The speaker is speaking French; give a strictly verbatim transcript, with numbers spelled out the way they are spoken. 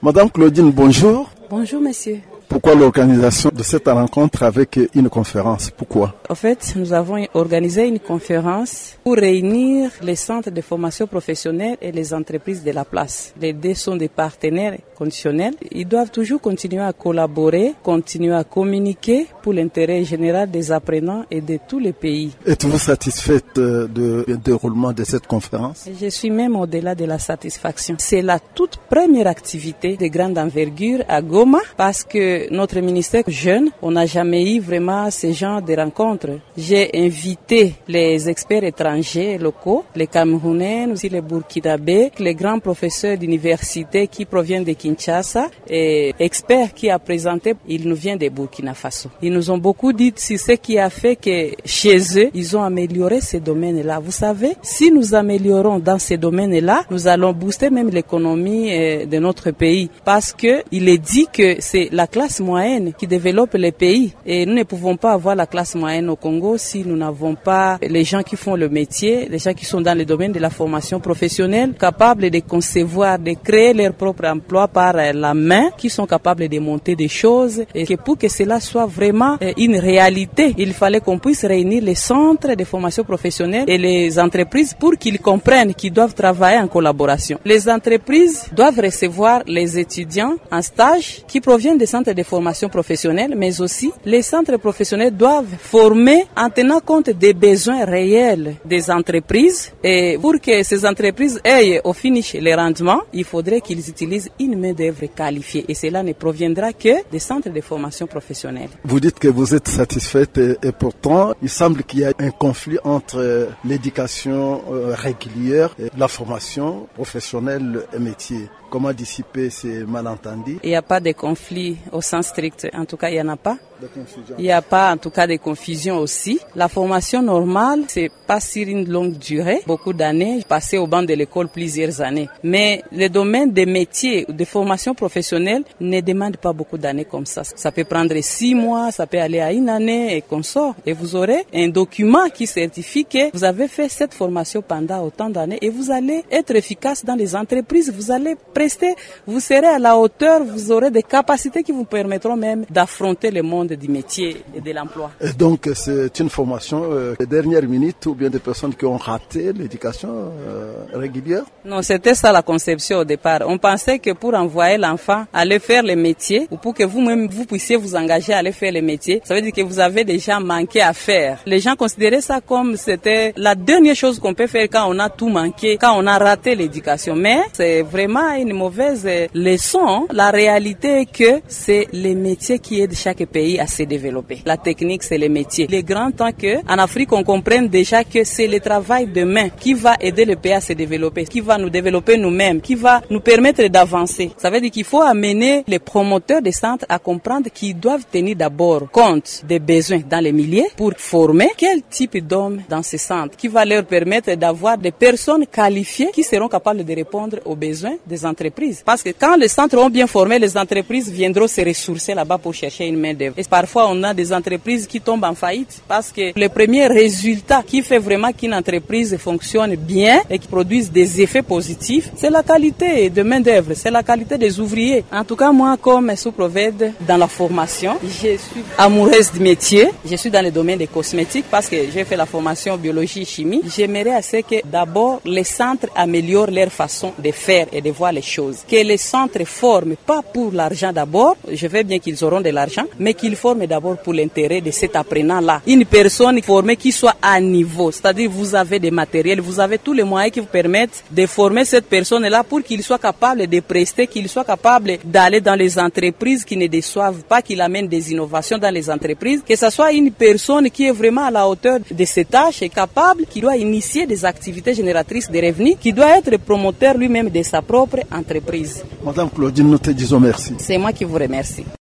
Madame Claudine, bonjour. Bonjour monsieur. Pourquoi l'organisation de cette rencontre avec une conférence? Pourquoi? En fait, nous avons organisé une conférence pour réunir les centres de formation professionnelle et les entreprises de la place. Les deux sont des partenaires conditionnels. Ils doivent toujours continuer à collaborer, continuer à communiquer pour l'intérêt général des apprenants et de tous les pays. Êtes-vous satisfaite du déroulement de cette conférence? Je suis même au-delà de la satisfaction. C'est la toute première activité de grande envergure à Goma parce que notre ministère jeune, on n'a jamais eu vraiment ce genre de rencontres. J'ai invité les experts étrangers locaux, les Camerounais, aussi les Burkinabés, les grands professeurs d'université qui proviennent de Kinshasa et experts qui a présenté, ils nous viennent de Burkina Faso. Ils nous ont beaucoup dit c'est ce qui a fait que chez eux, ils ont amélioré ces domaines-là. Vous savez, si nous améliorons dans ces domaines-là, nous allons booster même l'économie de notre pays parce que il est dit que c'est la classe moyenne qui développe les pays et nous ne pouvons pas avoir la classe moyenne au Congo si nous n'avons pas les gens qui font le métier, les gens qui sont dans le domaine de la formation professionnelle, capables de concevoir, de créer leur propre emploi par la main, qui sont capables de monter des choses et que pour que cela soit vraiment une réalité, il fallait qu'on puisse réunir les centres de formation professionnelle et les entreprises pour qu'ils comprennent qu'ils doivent travailler en collaboration. Les entreprises doivent recevoir les étudiants en stage qui proviennent des centres de formation professionnelle, mais aussi les centres professionnels doivent former en tenant compte des besoins réels des entreprises et pour que ces entreprises aient au finish les rendements, il faudrait qu'ils utilisent une main-d'œuvre qualifiée et cela ne proviendra que des centres de formation professionnelle. Vous dites que vous êtes satisfaite et, et pourtant il semble qu'il y a un conflit entre l'éducation régulière et la formation professionnelle et métier. Comment dissiper ces malentendus? Il n'y a pas de conflit au sens strict. En tout cas, il n'y en a pas. Il n'y a pas, en tout cas, de confusion aussi. La formation normale, c'est pas sur une longue durée, beaucoup d'années, passer au banc de l'école plusieurs années. Mais le domaine des métiers ou des formations professionnelles ne demande pas beaucoup d'années comme ça. Ça peut prendre six mois, ça peut aller à une année et qu'on sort. Et vous aurez un document qui certifie que vous avez fait cette formation pendant autant d'années et vous allez être efficace dans les entreprises. Vous allez prester, vous serez à la hauteur, vous aurez des capacités qui vous permettront même d'affronter le monde du métier et de l'emploi. Et donc c'est une formation euh, de dernière minute ou bien des personnes qui ont raté l'éducation euh, régulière? Non, c'était ça la conception au départ. On pensait que pour envoyer l'enfant aller faire les métiers ou pour que vous-même vous puissiez vous engager à aller faire les métiers, ça veut dire que vous avez déjà manqué à faire. Les gens considéraient ça comme c'était la dernière chose qu'on peut faire quand on a tout manqué, quand on a raté l'éducation. Mais c'est vraiment une mauvaise leçon. La réalité est que c'est les métiers qui aident chaque pays à se développer. La technique, c'est les métiers. Il est grand temps que, en Afrique, on comprenne déjà que c'est le travail de main qui va aider le pays à se développer, qui va nous développer nous-mêmes, qui va nous permettre d'avancer. Ça veut dire qu'il faut amener les promoteurs des centres à comprendre qu'ils doivent tenir d'abord compte des besoins dans les milieux pour former quel type d'hommes dans ces centres qui va leur permettre d'avoir des personnes qualifiées qui seront capables de répondre aux besoins des entreprises. Parce que quand les centres ont bien formé, les entreprises viendront se ressourcer là-bas pour chercher une main-d'œuvre. Et parfois, on a des entreprises qui tombent en faillite parce que le premier résultat qui fait vraiment qu'une entreprise fonctionne bien et qui produise des effets positifs, c'est la qualité de main-d'œuvre, c'est la qualité des ouvriers. En tout cas, moi, comme sous-provède dans la formation, je suis amoureuse du métier. Je suis dans le domaine des cosmétiques parce que j'ai fait la formation biologie et chimie. J'aimerais assez que d'abord les centres améliorent leur façon de faire et de voir les choses. Que les centres forment pas pour l'argent d'abord, je veux bien qu'ils auront de l'argent, mais qu'ils forment d'abord pour l'intérêt de cet apprenant-là. Une personne formée qui soit à niveau, c'est-à-dire vous avez des matériels, vous avez tous les moyens qui vous permettent de former cette personne-là pour qu'il soit capable de prester, qu'il soit capable d'aller dans les entreprises qui ne déçoivent pas, qu'il amène des innovations dans les entreprises, que ce soit une personne qui est vraiment à la hauteur de ses tâches et capable, qui doit initier des activités génératrices de revenus, qui doit être promoteur lui-même de sa propre entreprise. Madame Claudine, nous te disons merci. C'est moi qui vous remercie.